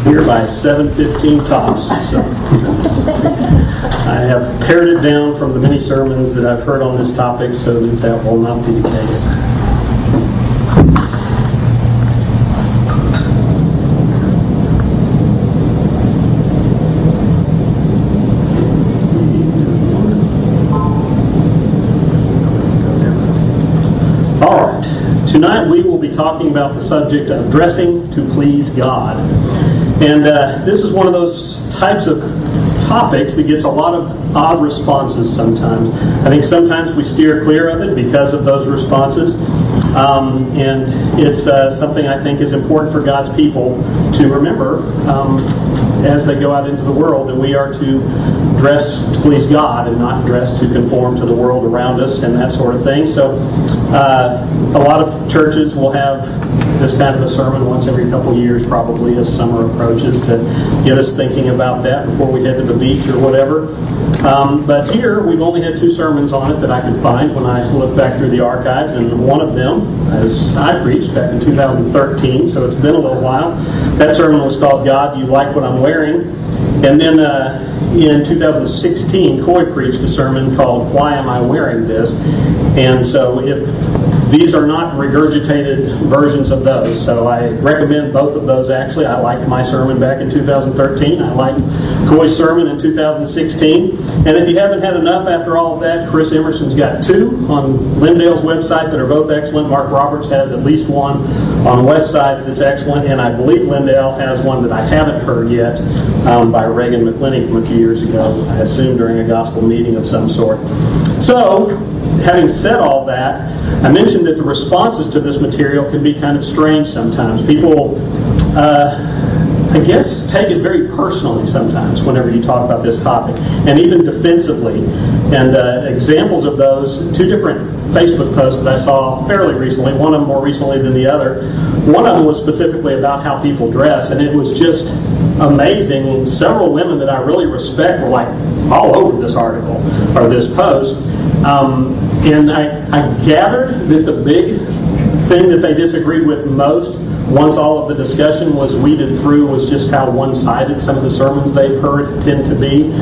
here by 7:15 tops. So I have pared it down from the many sermons that I've heard on this topic so that will not be the case. Tonight we will be talking about the subject of dressing to please God. And this is one of those types of topics that gets a lot of odd responses sometimes. I think sometimes we steer clear of it because of those responses. And it's something I think is important for God's people to remember as they go out into the world, that we are to dress to please God and not dress to conform to the world around us and that sort of thing. So a lot of churches will have this kind of a sermon once every couple years, probably as summer approaches, to get us thinking about that before we head to the beach or whatever. But here we've only had 2 sermons on it that I could find when I looked back through the archives, and one of them, as I preached back in 2013, so it's been a little while. That sermon was called "God, Do You Like What I'm Wearing?" And then in 2016, Coy preached a sermon called "Why Am I Wearing This?" And so if these are not regurgitated versions of those, so I recommend both of those actually. I liked my sermon back in 2013. I liked Coy's sermon in 2016. And if you haven't had enough after all of that, Chris Emerson's got 2 on Lindale's website that are both excellent. Mark Roberts has at least one on Westside's that's excellent, and I believe Lindale has one that I haven't heard yet by Reagan McClintock from a few years ago, I assume during a gospel meeting of some sort. So, having said all that, I mentioned that the responses to this material can be kind of strange sometimes. People, I guess, take it very personally sometimes whenever you talk about this topic, and even defensively. And examples of those, 2 different Facebook posts that I saw fairly recently, one of them more recently than the other. One of them was specifically about how people dress, and it was just amazing. Several women that I really respect were like all over this article or this post. And I gathered that the big thing that they disagreed with most, once all of the discussion was weeded through, was just how one-sided some of the sermons they've heard tend to be.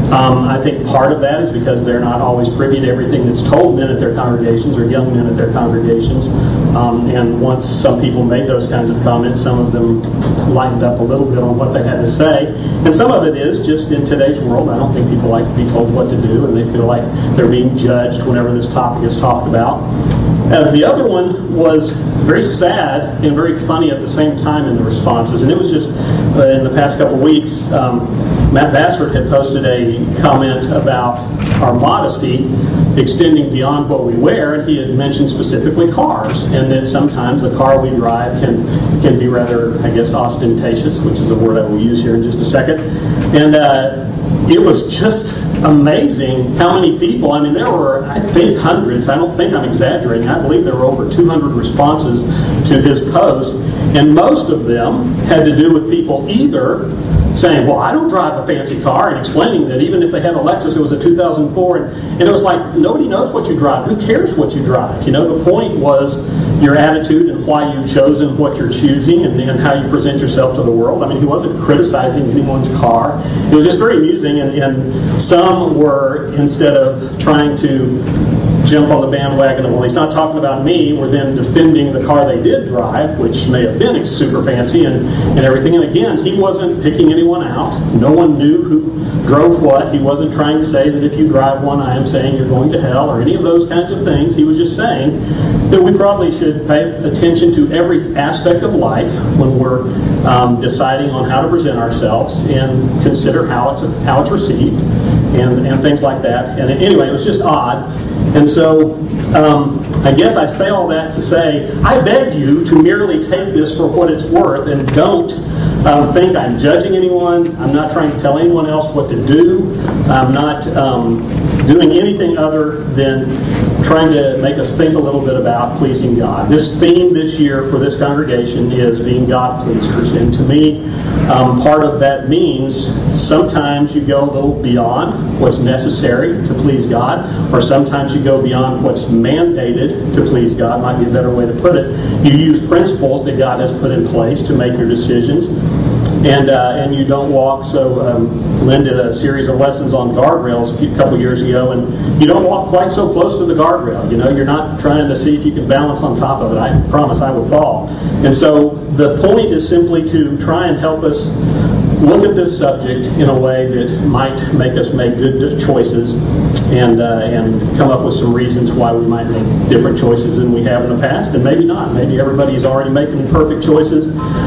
I think part of that is because they're not always privy to everything that's told men at their congregations or young men at their congregations. And once some people made those kinds of comments, some of them lightened up a little bit on what they had to say. And some of it is just in today's world. I don't think people like to be told what to do, and they feel like they're being judged whenever this topic is talked about. The other one was very sad and very funny at the same time in the responses. And it was just in the past couple of weeks, Matt Bassford had posted a comment about our modesty extending beyond what we wear, and he had mentioned specifically cars, and that sometimes the car we drive can be rather, I guess, ostentatious, which is a word I will use here in just a second. And it was just amazing how many people, I mean, there were, I think, hundreds. I don't think I'm exaggerating. I believe there were over 200 responses to his post, and most of them had to do with people either saying, well, I don't drive a fancy car, and explaining that even if they had a Lexus, it was a 2004, and it was like, nobody knows what you drive. Who cares what you drive? You know, the point was your attitude and why you've chosen what you're choosing and how you present yourself to the world. I mean, he wasn't criticizing anyone's car. It was just very amusing, and some were, instead of trying to jump on the bandwagon of, well, he's not talking about me, were then defending the car they did drive, which may have been super fancy and everything. And again, he wasn't picking anyone out. No one knew who drove what. He wasn't trying to say that if you drive one, I am saying you're going to hell or any of those kinds of things. He was just saying that we probably should pay attention to every aspect of life when we're deciding on how to present ourselves and consider how it's received and things like that. And anyway, it was just odd. And so I guess I say all that to say, I beg you to merely take this for what it's worth and don't think I'm judging anyone. I'm not trying to tell anyone else what to do. I'm not doing anything other than trying to make us think a little bit about pleasing God. This theme this year for this congregation is being God pleasers. And to me, part of that means sometimes you go a little beyond what's necessary to please God, or sometimes you go beyond what's mandated to please God, might be a better way to put it. You use principles that God has put in place to make your decisions. and you don't walk. So Lynn did a series of lessons on guardrails a couple years ago, and you don't walk quite so close to the guardrail. You're not trying to see if you can balance on top of it. I promise I would fall. And so the point is simply to try and help us look at this subject in a way that might make us make good choices and come up with some reasons why we might make different choices than we have in the past, and maybe not. Maybe everybody's already making perfect choices.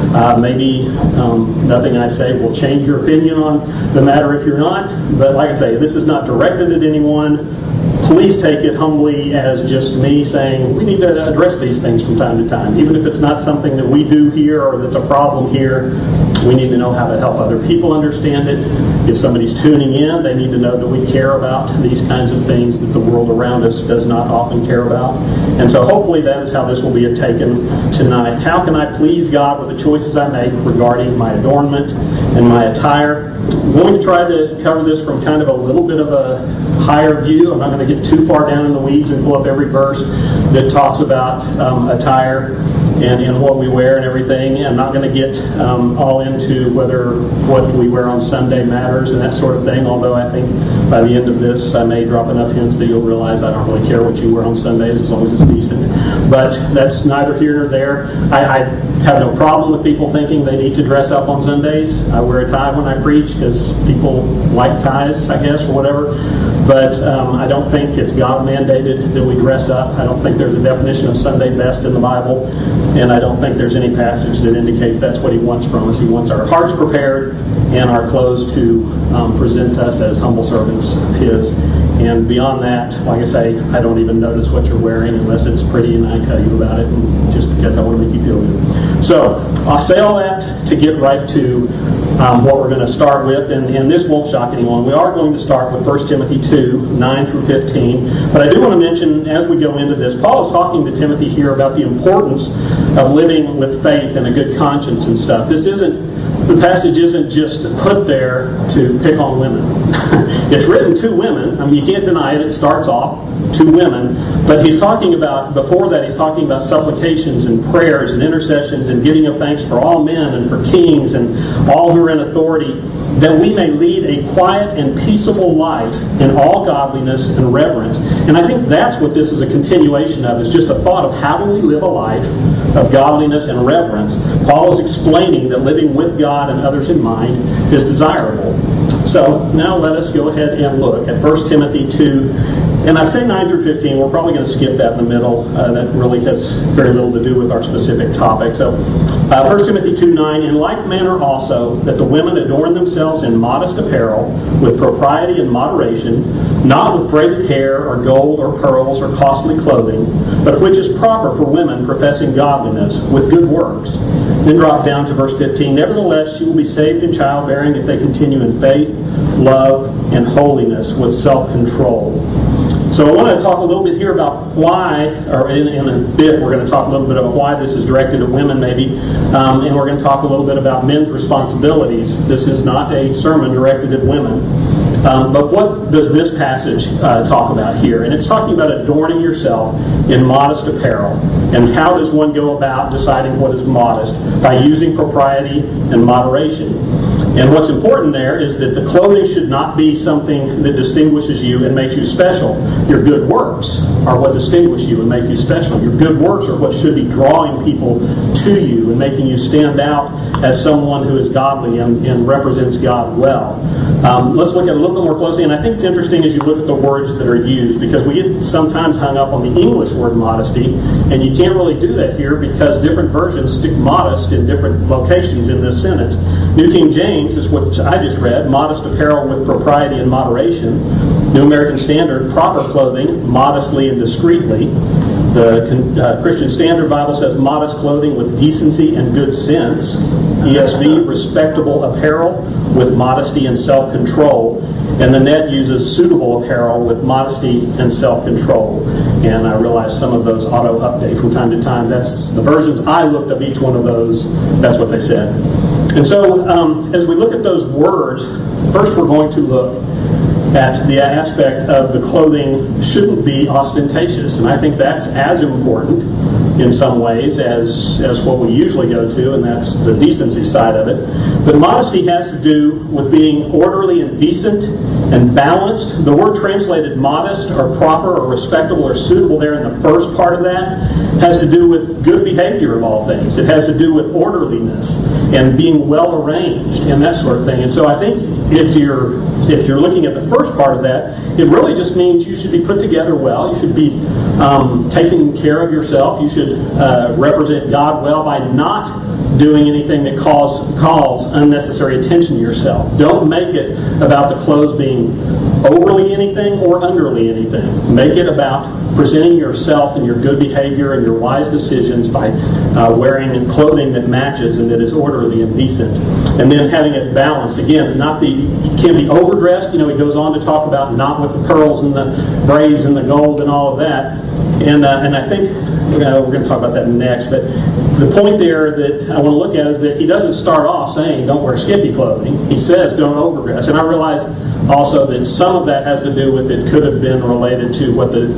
Maybe nothing I say will change your opinion on the matter if you're not. But like I say, this is not directed at anyone. Please take it humbly as just me saying we need to address these things from time to time. Even if it's not something that we do here or that's a problem here, we need to know how to help other people understand it. If somebody's tuning in, they need to know that we care about these kinds of things that the world around us does not often care about. And so hopefully that is how this will be taken tonight. How can I please God with the choices I make regarding my adornment and my attire? I'm going to try to cover this from kind of a little bit of a higher view. I'm not going to get too far down in the weeds and pull up every verse that talks about attire and what we wear and everything. I'm not going to get all into whether what we wear on Sunday matters and that sort of thing, although I think by the end of this I may drop enough hints that you'll realize I don't really care what you wear on Sundays as long as it's decent. But that's neither here nor there. I have no problem with people thinking they need to dress up on Sundays. I wear a tie when I preach because people like ties, I guess, or whatever. But I don't think it's God mandated that we dress up. I don't think there's a definition of Sunday best in the Bible. And I don't think there's any passage that indicates that's what He wants from us. He wants our hearts prepared and our clothes to present us as humble servants of His. And beyond that, like I say, I don't even notice what you're wearing unless it's pretty and I tell you about it, and just because I want to make you feel good. So I'll say all that to get right to what we're going to start with, and this won't shock anyone. We are going to start with 1 Timothy 2, 9 through 15. But I do want to mention, as we go into this, Paul is talking to Timothy here about the importance of living with faith and a good conscience and stuff. The passage isn't just put there to pick on women. It's written to women. I mean, you can't deny it. It starts off to women. But he's talking about, before that, he's talking about supplications and prayers and intercessions and giving of thanks for all men and for kings and all who are in authority, that we may lead a quiet and peaceable life in all godliness and reverence. And I think that's what this is a continuation of, is just a thought of how do we live a life of godliness and reverence. Paul is explaining that living with God and others in mind is desirable. So now let us go ahead and look at 1 Timothy 2. And I say 9 through 15. We're probably going to skip that in the middle. That really has very little to do with our specific topic. So 1 Timothy 2, 9. In like manner also, that the women adorn themselves in modest apparel, with propriety and moderation, not with braided hair or gold or pearls or costly clothing, but which is proper for women professing godliness, with good works. Then drop down to verse 15. Nevertheless, she will be saved in childbearing if they continue in faith, love, and holiness with self-control. So I want to talk a little bit here about why, or in a bit we're going to talk a little bit about why this is directed at women maybe, and we're going to talk a little bit about men's responsibilities. This is not a sermon directed at women. But what does this passage talk about here? And it's talking about adorning yourself in modest apparel. And how does one go about deciding what is modest? By using propriety and moderation. And what's important there is that the clothing should not be something that distinguishes you and makes you special. Your good works are what distinguish you and make you special. Your good works are what should be drawing people to you and making you stand out as someone who is godly and represents God well. Let's look at it a little bit more closely, and I think it's interesting as you look at the words that are used, because we get sometimes hung up on the English word modesty, and you can't really do that here because different versions stick modest in different locations in this sentence. New King James is what I just read, modest apparel with propriety and moderation. New American Standard, proper clothing, modestly and discreetly. The Christian Standard Bible says modest clothing with decency and good sense. ESV, respectable apparel with modesty and self-control. And the Net uses suitable apparel with modesty and self-control. And I realize some of those auto-update from time to time. That's the versions I looked up, each one of those, that's what they said. And so as we look at those words, first we're going to look at the aspect of the clothing shouldn't be ostentatious. And I think that's as important in some ways as what we usually go to, and that's the decency side of it. But modesty has to do with being orderly and decent and balanced. The word translated modest or proper or respectable or suitable there in the first part of that has to do with good behavior of all things. It has to do with orderliness and being well arranged and that sort of thing. And so I think if you're looking at the first part of that, it really just means you should be put together well. You should be taking care of yourself. You should represent God well by not doing anything that calls unnecessary attention to yourself. Don't make it about the clothes being overly anything or underly anything. Make it about presenting yourself and your good behavior and your wise decisions by wearing clothing that matches and that is orderly and decent. And then having it balanced. Again, you can't be overdressed. He goes on to talk about not with the pearls and the braids and the gold and all of that. And I think we're going to talk about that next. But the point there that I want to look at is that he doesn't start off saying don't wear skimpy clothing. He says don't overdress. And I realize also that some of that has to do with it could have been related to what the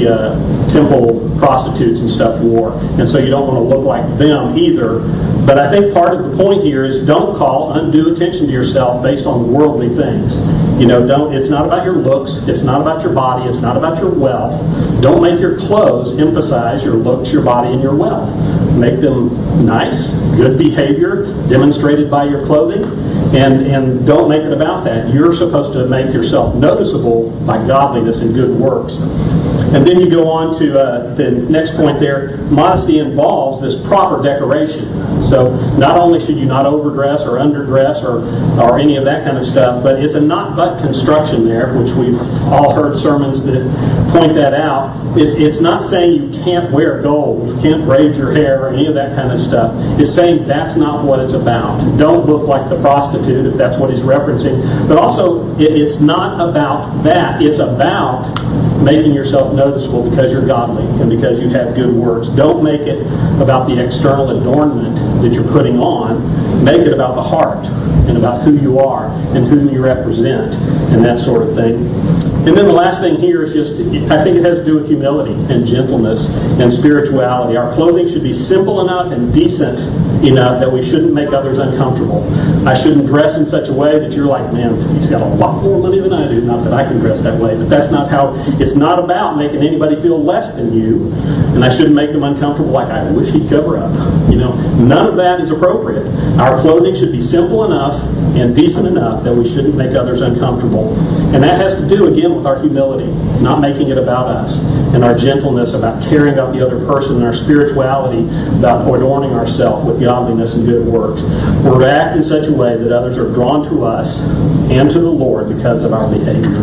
temple prostitutes and stuff wore. And so you don't want to look like them either. But I think part of the point here is don't call undue attention to yourself based on worldly things. It's not about your looks. It's not about your body. It's not about your wealth. Don't make your clothes emphasize your looks, your body, and your wealth. Make them nice, good behavior, demonstrated by your clothing, and don't make it about that. You're supposed to make yourself noticeable by godliness and good works. And then you go on to the next point there. Modesty involves this proper decoration. So not only should you not overdress or underdress or any of that kind of stuff, but it's a not-but construction there, which we've all heard sermons that point that out. It's not saying you can't wear gold, you can't braid your hair, or any of that kind of stuff. It's saying that's not what it's about. Don't look like the prostitute, if that's what he's referencing. But also, it's not about that. It's about making yourself noticeable because you're godly and because you have good works. Don't make it about the external adornment that you're putting on. Make it about the heart and about who you are and whom you represent and that sort of thing. And then the last thing here is just, I think it has to do with humility and gentleness and spirituality. Our clothing should be simple enough and decent enough that we shouldn't make others uncomfortable. I shouldn't dress in such a way that you're like, man, he's got a lot more money than I do. Not that I can dress that way, but that's not how, it's not about making anybody feel less than you. And I shouldn't make them uncomfortable like, I wish he'd cover up. None of that is appropriate. Our clothing should be simple enough and decent enough that we shouldn't make others uncomfortable. And that has to do, again, with our humility, not making it about us, and our gentleness about caring about the other person, and our spirituality about adorning ourselves with godliness and good works. We're to act in such a way that others are drawn to us and to the Lord because of our behavior.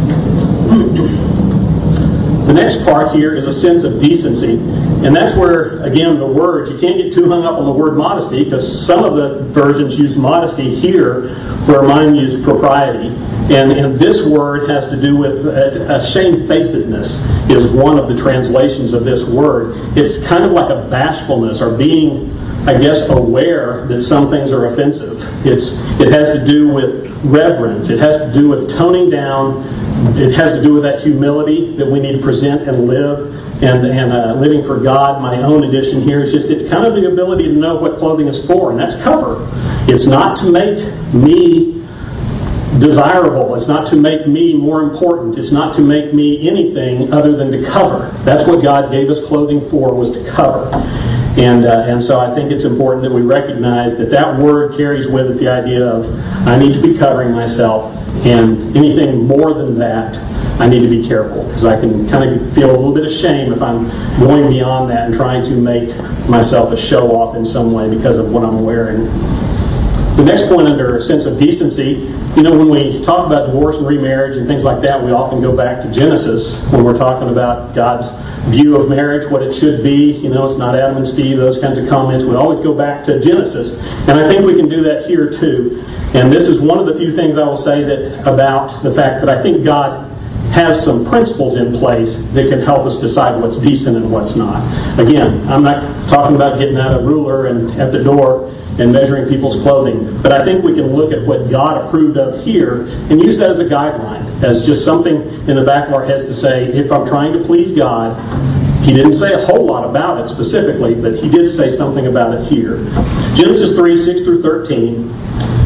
The next part here is a sense of decency. And that's where, again, the words, you can't get too hung up on the word modesty because some of the versions use modesty here where mine use propriety. And this word has to do with a shamefacedness is one of the translations of this word. It's kind of like a bashfulness or being, I guess, aware that some things are offensive. It has to do with reverence. It has to do with toning down. It has to do with that humility that we need to present and live and living for God. My own addition here is just, it's kind of the ability to know what clothing is for, and that's cover. It's not to make me desirable. It's not to make me more important. It's not to make me anything other than to cover. That's what God gave us clothing for, was to cover. And so I think it's important that we recognize that word carries with it the idea of I need to be covering myself, and anything more than that, I need to be careful because I can kind of feel a little bit of shame if I'm going beyond that and trying to make myself a show-off in some way because of what I'm wearing. The next point under a sense of decency, when we talk about divorce and remarriage and things like that, we often go back to Genesis when we're talking about God's view of marriage, what it should be. It's not Adam and Steve, those kinds of comments. We always go back to Genesis. And I think we can do that here too. And this is one of the few things I will say that about the fact that I think God has some principles in place that can help us decide what's decent and what's not. Again, I'm not talking about getting out a ruler and at the door and measuring people's clothing. But I think we can look at what God approved of here and use that as a guideline, as just something in the back of our heads to say, if I'm trying to please God, he didn't say a whole lot about it specifically, but he did say something about it here. Genesis 3, 6 through 13.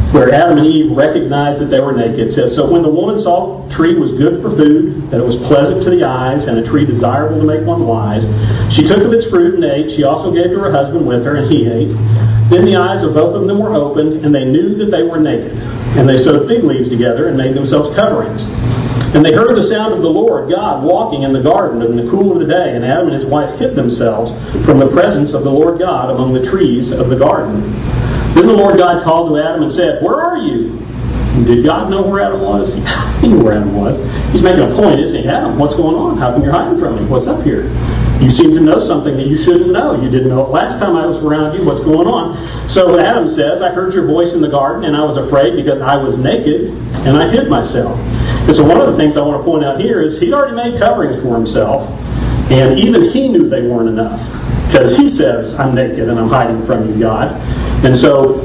where Adam and Eve recognized that they were naked. It says, "So when the woman saw the tree was good for food, that it was pleasant to the eyes, and a tree desirable to make one wise, she took of its fruit and ate. She also gave to her husband with her, and he ate. Then the eyes of both of them were opened, and they knew that they were naked. And they sewed fig leaves together and made themselves coverings. And they heard the sound of the Lord God walking in the garden in the cool of the day, and Adam and his wife hid themselves from the presence of the Lord God among the trees of the garden. Then the Lord God called to Adam and said, 'Where are you?' And did God know where Adam was? He knew where Adam was. He's making a point, isn't he? Adam, what's going on? How come you're hiding from me? What's up here? You seem to know something that you shouldn't know. You didn't know it last time I was around you. What's going on?" So Adam says, "I heard your voice in the garden, and I was afraid because I was naked, and I hid myself." And so one of the things I want to point out here is he'd already made coverings for himself, and even he knew they weren't enough. Because he says, "I'm naked and I'm hiding from you, God." And so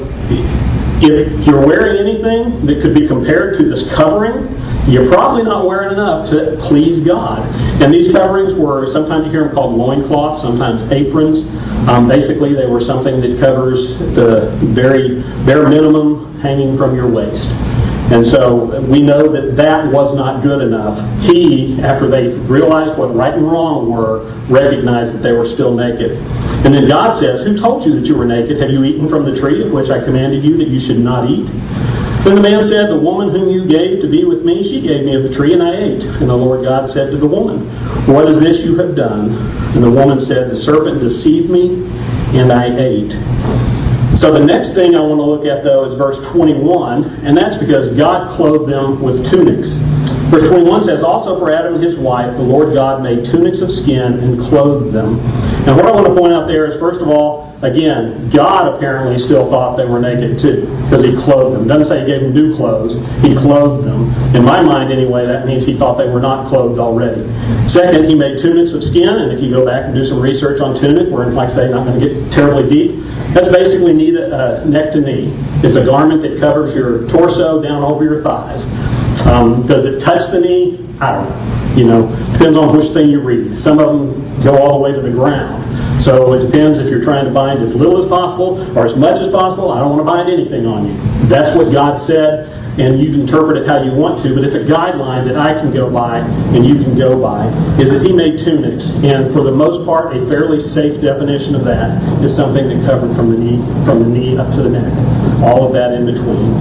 if you're wearing anything that could be compared to this covering, you're probably not wearing enough to please God. And these coverings were, sometimes you hear them called loincloths, sometimes aprons. Basically, they were something that covers the very bare minimum hanging from your waist. And so we know that that was not good enough. He, after they realized what right and wrong were, recognized that they were still naked. And then God says, "Who told you that you were naked? Have you eaten from the tree of which I commanded you that you should not eat?" Then the man said, "The woman whom you gave to be with me, she gave me of the tree, and I ate." And the Lord God said to the woman, "What is this you have done?" And the woman said, "The serpent deceived me, and I ate." So the next thing I want to look at, though, is verse 21, and that's because God clothed them with tunics. Verse 21 says, "Also for Adam and his wife, the Lord God made tunics of skin and clothed them." And what I want to point out there is, first of all, again, God apparently still thought they were naked too, because he clothed them. It doesn't say he gave them new clothes. He clothed them. In my mind, anyway, that means he thought they were not clothed already. Second, he made tunics of skin, and if you go back and do some research on tunic, we're, like I say, not going to get terribly deep. That's basically neck to knee. It's a garment that covers your torso down over your thighs. Does it touch the knee? I don't know. Depends on which thing you read. Some of them go all the way to the ground. So it depends if you're trying to bind as little as possible or as much as possible. I don't want to bind anything on you. That's what God said, and you can interpret it how you want to, but it's a guideline that I can go by and you can go by, is that he made tunics. And for the most part, a fairly safe definition of that is something that covered from the knee up to the neck. All of that in between.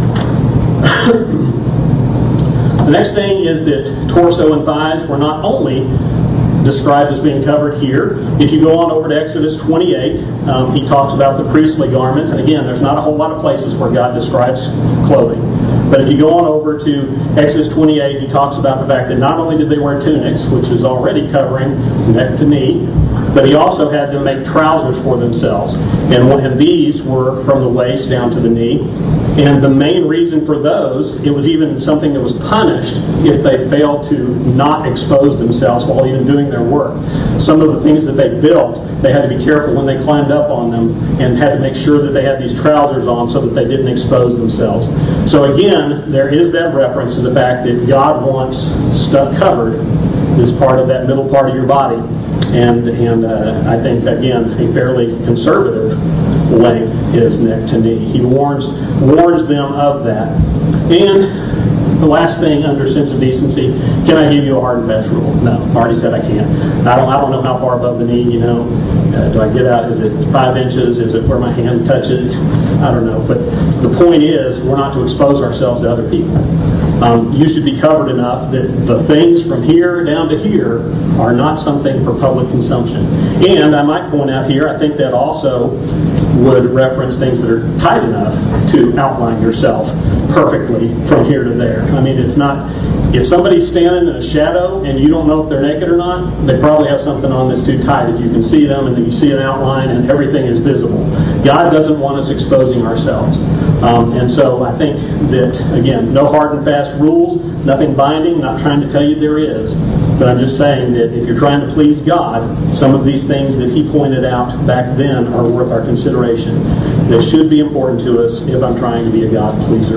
The next thing is that torso and thighs were not only described as being covered here. If you go on over to Exodus 28, he talks about the priestly garments. And again, there's not a whole lot of places where God describes clothing. But if you go on over to Exodus 28, he talks about the fact that not only did they wear tunics, which is already covering neck to knee, but he also had them make trousers for themselves. And these were from the waist down to the knee. And the main reason for those, it was even something that was punished if they failed to not expose themselves while even doing their work. Some of the things that they built, they had to be careful when they climbed up on them and had to make sure that they had these trousers on so that they didn't expose themselves. So again, there is that reference to the fact that God wants stuff covered as part of that middle part of your body. And I think, again, a fairly conservative length is neck to knee. He warns them of that. And the last thing under sense of decency, can I give you a hard and fast rule? No, I already said I can't. I don't know how far above the knee, do I get out? Is it 5 inches? Is it where my hand touches? I don't know. But the point is, we're not to expose ourselves to other people. You should be covered enough that the things from here down to here are not something for public consumption. And I might point out here, I think that also would reference things that are tight enough to outline yourself perfectly from here to there. I mean, it's not, if somebody's standing in a shadow and you don't know if they're naked or not, they probably have something on that's too tight. If you can see them and then you see an outline and everything is visible. God doesn't want us exposing ourselves. And so I think that, again, no hard and fast rules, nothing binding, not trying to tell you there is. But I'm just saying that if you're trying to please God, some of these things that he pointed out back then are worth our consideration. They should be important to us if I'm trying to be a God pleaser.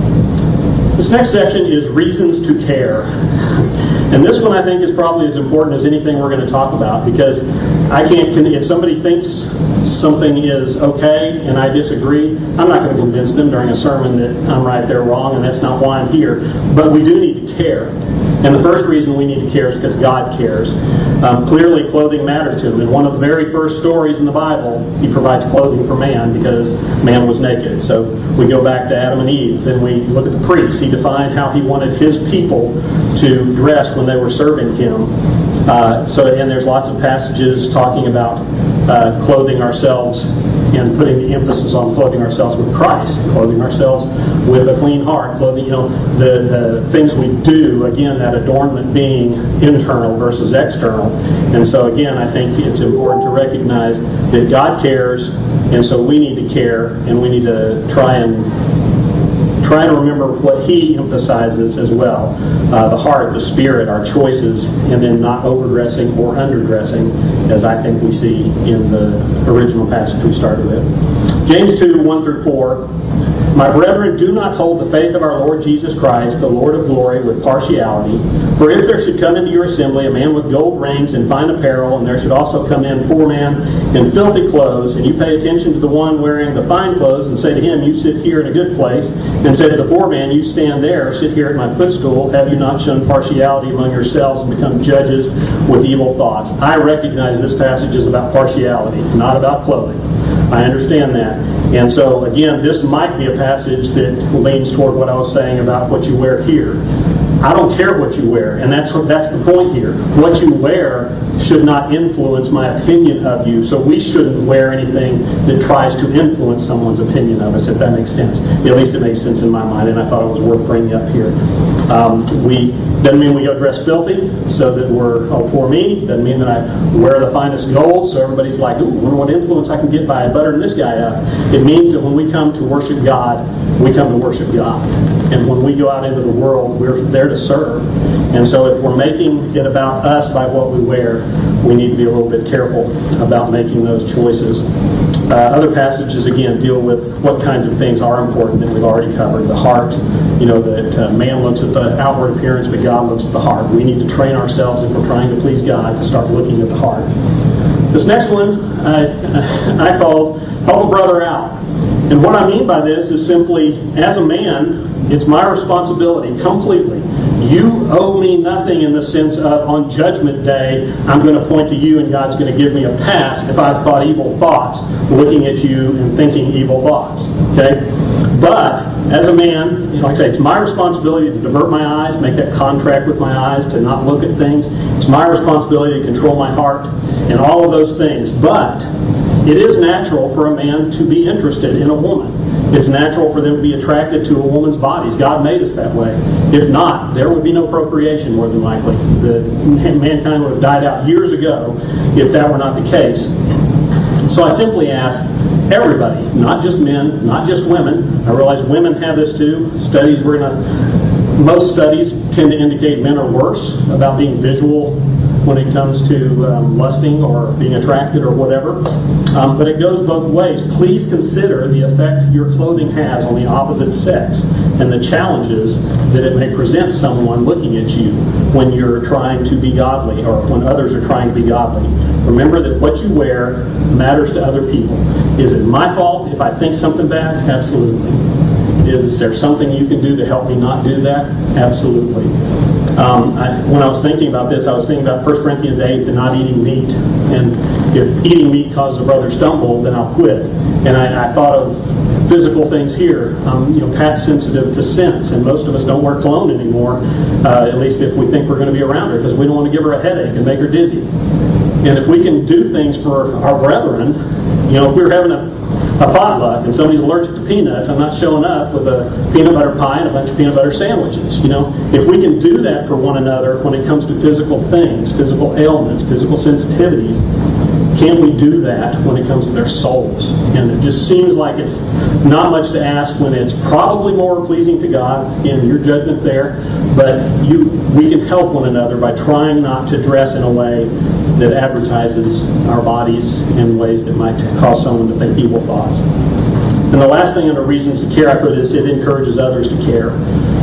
This next section is reasons to care. And this one I think is probably as important as anything we're going to talk about, because if somebody thinks something is okay and I disagree, I'm not going to convince them during a sermon that I'm right, they're wrong, and that's not why I'm here. But we do need to care. And the first reason we need to care is because God cares. Clearly, clothing matters to him. In one of the very first stories in the Bible, he provides clothing for man because man was naked. So we go back to Adam and Eve. Then we look at the priest. He defined how he wanted his people to dress when they were serving him. And there's lots of passages talking about clothing ourselves and putting the emphasis on clothing ourselves with Christ, clothing ourselves with a clean heart, clothing, the things we do, again, that adornment being internal versus external. And so, again, I think it's important to recognize that God cares, and so we need to care, and we need to try and remember what he emphasizes as well. The heart, the spirit, our choices, and then not overdressing or underdressing, as I think we see in the original passage we started with. James 2, 1 through 4. My brethren, do not hold the faith of our Lord Jesus Christ, the Lord of glory, with partiality. For if there should come into your assembly a man with gold rings and fine apparel, and there should also come in a poor man in filthy clothes, and you pay attention to the one wearing the fine clothes, and say to him, you sit here in a good place, and say to the poor man, you stand there, sit here at my footstool, have you not shown partiality among yourselves and become judges with evil thoughts? I recognize this passage is about partiality, not about clothing. I understand that. And so, again, this might be a passage that leans toward what I was saying about what you wear here. I don't care what you wear, and that's the point here. What you wear should not influence my opinion of you, so we shouldn't wear anything that tries to influence someone's opinion of us, if that makes sense. At least it makes sense in my mind, and I thought it was worth bringing up here. Doesn't mean we go dress filthy so that we're for me. Doesn't mean that I wear the finest gold so everybody's like, ooh, I wonder what influence I can get by buttering this guy up. It means that when we come to worship God, we come to worship God. And when we go out into the world, we're there to serve. And so if we're making it about us by what we wear, we need to be a little bit careful about making those choices. Other passages, again, deal with what kinds of things are important that we've already covered. The heart, that man looks at the outward appearance, but God looks at the heart. We need to train ourselves, if we're trying to please God, to start looking at the heart. This next one I called Help a Brother Out. And what I mean by this is simply, as a man, it's my responsibility completely. You owe me nothing in the sense of on Judgment Day, I'm going to point to you and God's going to give me a pass if I've thought evil thoughts, looking at you and thinking evil thoughts. Okay? But, as a man, like I say, it's my responsibility to divert my eyes, make that contract with my eyes, to not look at things. It's my responsibility to control my heart and all of those things. But it is natural for a man to be interested in a woman. It's natural for them to be attracted to a woman's bodies. God made us that way. If not, there would be no procreation, more than likely. Mankind would have died out years ago if that were not the case. So I simply ask everybody, not just men, not just women. I realize women have this too. Most studies tend to indicate men are worse about being visual when it comes to lusting or being attracted or whatever. But it goes both ways. Please consider the effect your clothing has on the opposite sex and the challenges that it may present someone looking at you when you're trying to be godly or when others are trying to be godly. Remember that what you wear matters to other people. Is it my fault if I think something bad? Absolutely. Is there something you can do to help me not do that? Absolutely. When I was thinking about this, I was thinking about 1 Corinthians 8 and not eating meat. And if eating meat causes a brother stumble, then I'll quit. And I thought of physical things here. Pat's sensitive to scents, and most of us don't wear cologne anymore, at least if we think we're going to be around her, because we don't want to give her a headache and make her dizzy. And if we can do things for our brethren, if we were having a potluck and somebody's allergic to peanuts, I'm not showing up with a peanut butter pie and a bunch of peanut butter sandwiches. If we can do that for one another when it comes to physical things, physical ailments, physical sensitivities, can't we do that when it comes to their souls? And it just seems like it's not much to ask when it's probably more pleasing to God in your judgment there. But we can help one another by trying not to dress in a way that advertises our bodies in ways that might cause someone to think evil thoughts. And the last thing under reasons to care I put is it encourages others to care.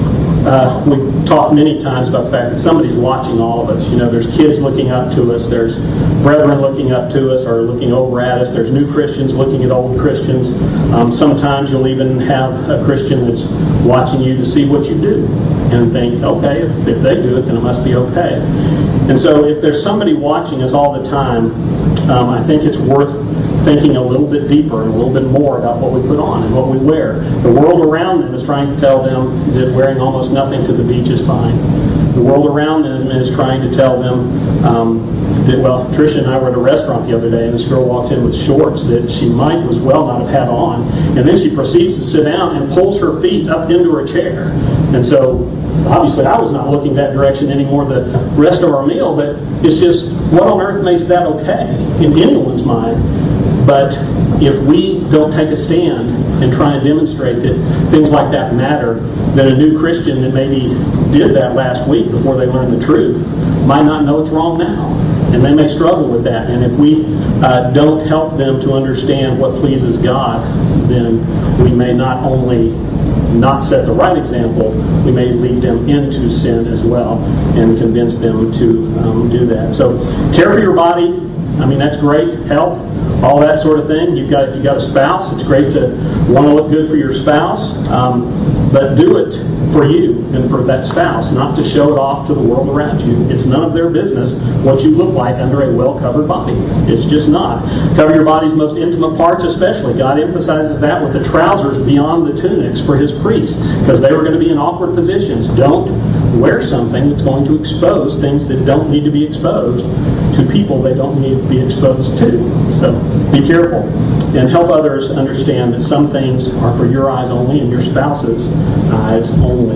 we've talked many times about the fact that somebody's watching all of us. There's kids looking up to us. There's brethren looking up to us or looking over at us. There's new Christians looking at old Christians. Sometimes you'll even have a Christian that's watching you to see what you do and think, okay, if they do it, then it must be okay. And so if there's somebody watching us all the time, I think it's worth thinking a little bit deeper and a little bit more about what we put on and what we wear. The world around them is trying to tell them that wearing almost nothing to the beach is fine. The world around them is trying to tell them Tricia and I were at a restaurant the other day, and this girl walks in with shorts that she might as well not have had on, and then she proceeds to sit down and pulls her feet up into her chair. And so, obviously, I was not looking that direction anymore the rest of our meal, but it's just, what on earth makes that okay in anyone's mind? But if we don't take a stand and try and demonstrate that things like that matter, then a new Christian that maybe did that last week before they learned the truth might not know it's wrong now. And they may struggle with that. And if we don't help them to understand what pleases God, then we may not only not set the right example, we may lead them into sin as well and convince them to do that. So care for your body. I mean, that's great. Health, all that sort of thing. If you've got a spouse, it's great to want to look good for your spouse, but do it for you and for that spouse, not to show it off to the world around you. It's none of their business what you look like under a well-covered body. It's just not. Cover your body's most intimate parts especially. God emphasizes that with the trousers beyond the tunics for His priests, because they were going to be in awkward positions. Don't wear something that's going to expose things that don't need to be exposed to people they don't need to be exposed to. So be careful and help others understand that some things are for your eyes only and your spouse's eyes only.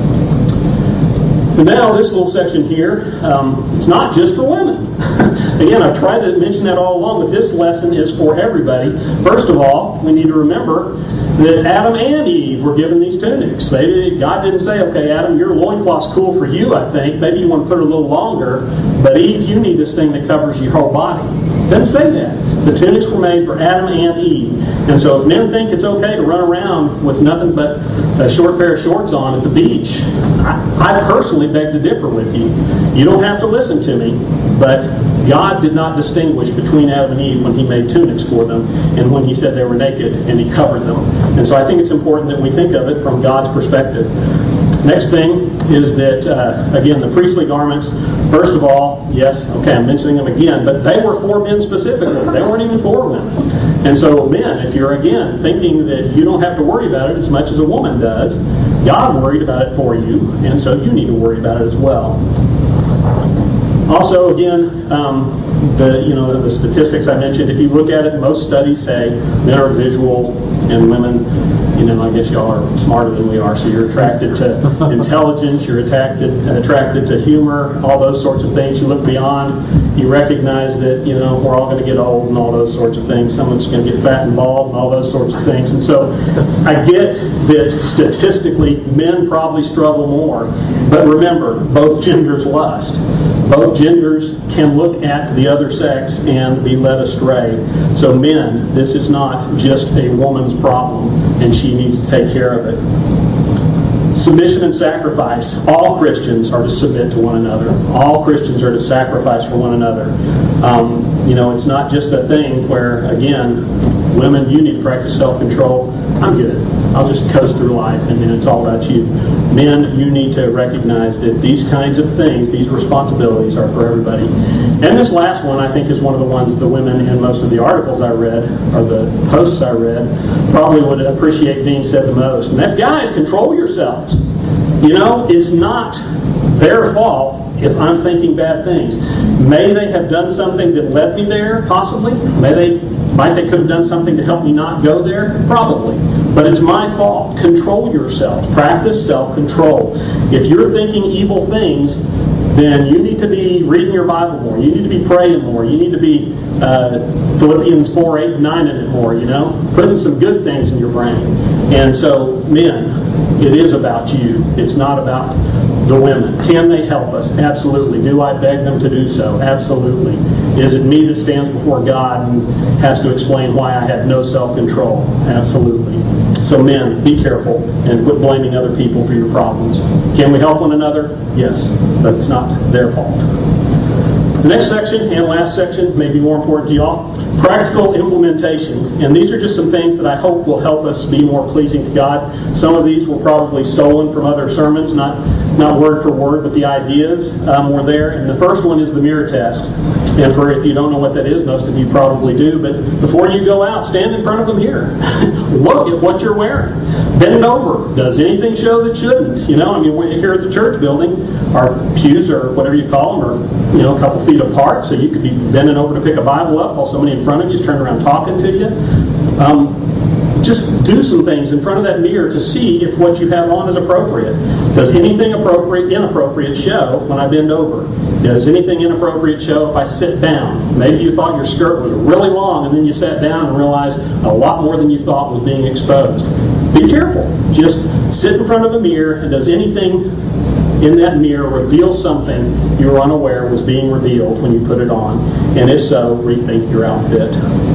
And now this little section here, it's not just for women. Again, I've tried to mention that all along, but this lesson is for everybody. First of all, we need to remember that Adam and Eve were given these tunics. God didn't say, okay, Adam, your loincloth's cool for you, I think. Maybe you want to put it a little longer. But Eve, you need this thing that covers your whole body. Doesn't say that. The tunics were made for Adam and Eve. And so if men think it's okay to run around with nothing but a short pair of shorts on at the beach, I personally beg to differ with you. You don't have to listen to me, but God did not distinguish between Adam and Eve when He made tunics for them and when He said they were naked and He covered them. And so I think it's important that we think of it from God's perspective. Next thing is that, again, the priestly garments, first of all, yes, okay, I'm mentioning them again, but they were for men specifically. They weren't even for women. And so, men, if you're, again, thinking that you don't have to worry about it as much as a woman does, God worried about it for you, and so you need to worry about it as well. Also, again, the statistics I mentioned, if you look at it, most studies say men are visual and women, I guess y'all are smarter than we are, so you're attracted to intelligence, you're attracted to humor, all those sorts of things. You look beyond, you recognize that, we're all going to get old and all those sorts of things. Someone's going to get fat and bald and all those sorts of things. And so I get that statistically men probably struggle more. But remember, both genders lust. Both genders can look at the other sex and be led astray. So men, this is not just a woman's problem, and she needs to take care of it. Submission and sacrifice. All Christians are to submit to one another. All Christians are to sacrifice for one another. It's not just a thing where, again, women, you need to practice self-control. I'm good. I'll just coast through life, and then it's all about you. Men, you need to recognize that these kinds of things, these responsibilities are for everybody. And this last one, I think, is one of the ones the women in most of the articles I read, or the posts I read, probably would appreciate being said the most. And that's, guys, control yourselves. It's not their fault if I'm thinking bad things. May they have done something that led me there, possibly. Might they could have done something to help me not go there? Probably. But it's my fault. Control yourself. Practice self-control. If you're thinking evil things, then you need to be reading your Bible more. You need to be praying more. You need to be Philippians 4, 8, 9 in it more, Putting some good things in your brain. And so, men, it is about you. It's not about the women. Can they help us? Absolutely. Do I beg them to do so? Absolutely. Is it me that stands before God and has to explain why I have no self-control? Absolutely. So men, be careful and quit blaming other people for your problems. Can we help one another? Yes, but it's not their fault. The next section and last section may be more important to y'all. Practical implementation. And these are just some things that I hope will help us be more pleasing to God. Some of these were probably stolen from other sermons, not word for word, but the ideas were there. And the first one is the mirror test. And for if you don't know what that is, most of you probably do, but before you go out, stand in front of a mirror. Look at what you're wearing. Bend over. Does anything show that shouldn't? You know, I mean, here at the church building, our pews or whatever you call them are, you know, a couple feet apart, so you could be bending over to pick a Bible up while somebody in front of you is turning around talking to you. Just do some things in front of that mirror to see if what you have on is appropriate. Does anything inappropriate show when I bend over? Does anything inappropriate show if I sit down? Maybe you thought your skirt was really long and then you sat down and realized a lot more than you thought was being exposed. Be careful. Just sit in front of a mirror, and does anything in that mirror reveal something you were unaware was being revealed when you put it on? And if so, rethink your outfit.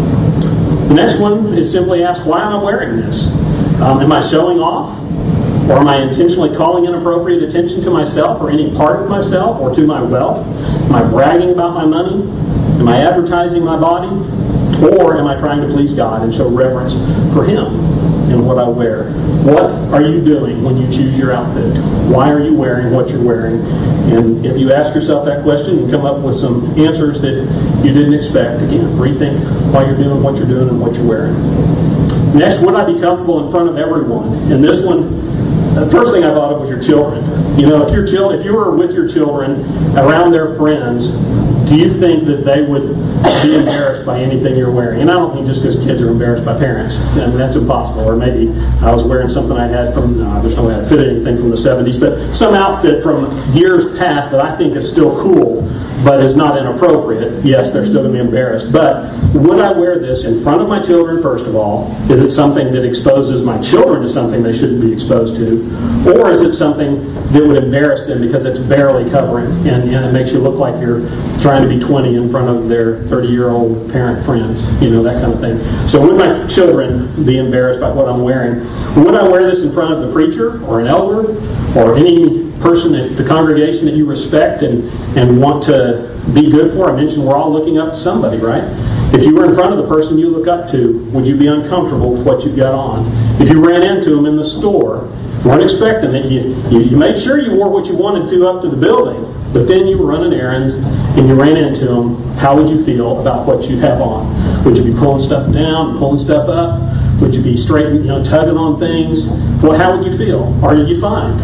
The next one is simply ask, why am I wearing this? Am I showing off? Or am I intentionally calling inappropriate attention to myself or any part of myself or to my wealth? Am I bragging about my money? Am I advertising my body? Or am I trying to please God and show reverence for Him in what I wear? What are you doing when you choose your outfit? Why are you wearing what you're wearing? And if you ask yourself that question and come up with some answers that you didn't expect, again, rethink why you're doing what you're doing and what you're wearing. Next, would I be comfortable in front of everyone? And this one, the first thing I thought of was your children. You know, if you were with your children around their friends, do you think that they would be embarrassed by anything you're wearing? And I don't mean just because kids are embarrassed by parents. I mean, that's impossible. Or maybe I was wearing something I had from, there's no way I fit anything from the 70s, but some outfit from years past that I think is still cool, but is not inappropriate. Yes, they're still going to be embarrassed. But would I wear this in front of my children, first of all? Is it something that exposes my children to something they shouldn't be exposed to? Or is it something that would embarrass them because it's barely covering and it makes you look like you're trying to be 20 in front of their 30-year-old parent friends, you know, that kind of thing. So would my children be embarrassed by what I'm wearing? Would I wear this in front of the preacher or an elder or any person at the congregation that you respect and want to be good for? I mentioned we're all looking up to somebody, right? If you were in front of the person you look up to, would you be uncomfortable with what you've got on? If you ran into them in the store, weren't expecting it, you made sure you wore what you wanted to up to the building, but then you were running errands and you ran into them, how would you feel about what you have on? Would you be pulling stuff down, pulling stuff up? Would you be straightening, tugging on things? Well, how would you feel? Are you fine?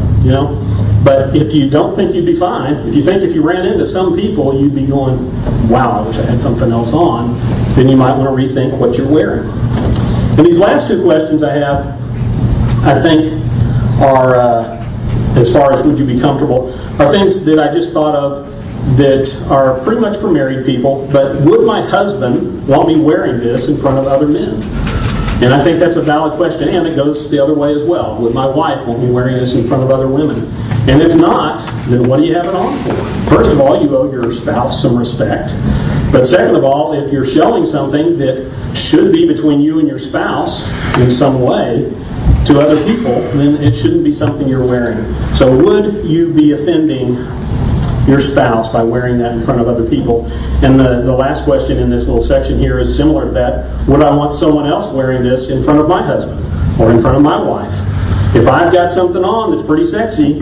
But if you don't think you'd be fine, if you think if you ran into some people you'd be going, wow, I wish I had something else on, then you might want to rethink what you're wearing. And these last two questions I have, I think, are, as far as would you be comfortable, are things that I just thought of that are pretty much for married people, but would my husband want me wearing this in front of other men? And I think that's a valid question, and it goes the other way as well. Would my wife want me wearing this in front of other women? And if not, then what do you have it on for? First of all, you owe your spouse some respect. But second of all, if you're showing something that should be between you and your spouse in some way to other people, then it shouldn't be something you're wearing. So would you be offending your spouse by wearing that in front of other people? And the last question in this little section here is similar to that. Would I want someone else wearing this in front of my husband or in front of my wife? If I've got something on that's pretty sexy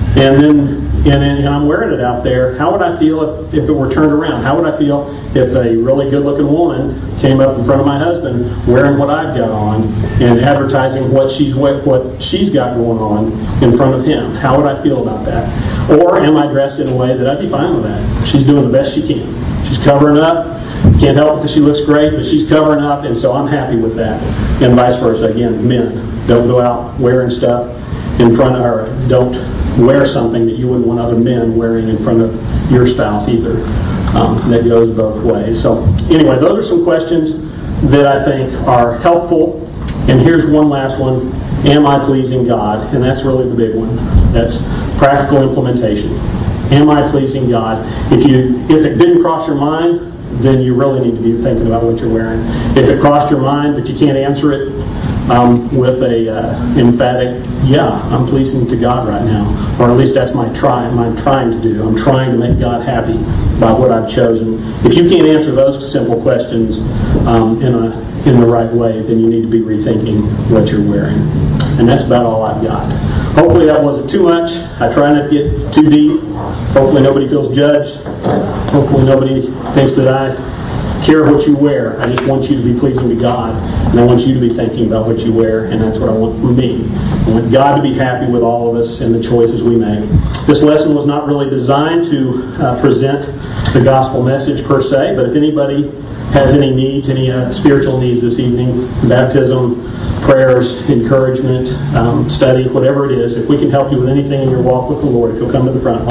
and I'm wearing it out there, how would I feel if it were turned around? How would I feel if a really good-looking woman came up in front of my husband wearing what I've got on and advertising what she's got going on in front of him? How would I feel about that? Or am I dressed in a way that I'd be fine with that? She's doing the best she can. She's covering up. Can't help it because she looks great, but she's covering up, and so I'm happy with that. And vice versa. Again, men, don't go out wearing stuff in front of her. Don't wear something that you wouldn't want other men wearing in front of your spouse either. That goes both ways. So anyway, those are some questions that I think are helpful. And here's one last one. Am I pleasing God? And that's really the big one. That's practical implementation. Am I pleasing God? If it didn't cross your mind, then you really need to be thinking about what you're wearing. If it crossed your mind but you can't answer it with a emphatic, yeah, I'm pleasing to God right now, or at least that's my trying to do. I'm trying to make God happy by what I've chosen. If you can't answer those simple questions in the right way, then you need to be rethinking what you're wearing. And that's about all I've got. Hopefully that wasn't too much. I try not to get too deep. Hopefully nobody feels judged. Hopefully nobody thinks that I care what you wear. I just want you to be pleasing to God, and I want you to be thinking about what you wear, and that's what I want from me. I want God to be happy with all of us and the choices we make. This lesson was not really designed to present the gospel message per se, but if anybody has any needs, any spiritual needs this evening, baptism, prayers, encouragement, study, whatever it is, if we can help you with anything in your walk with the Lord, if you'll come to the front.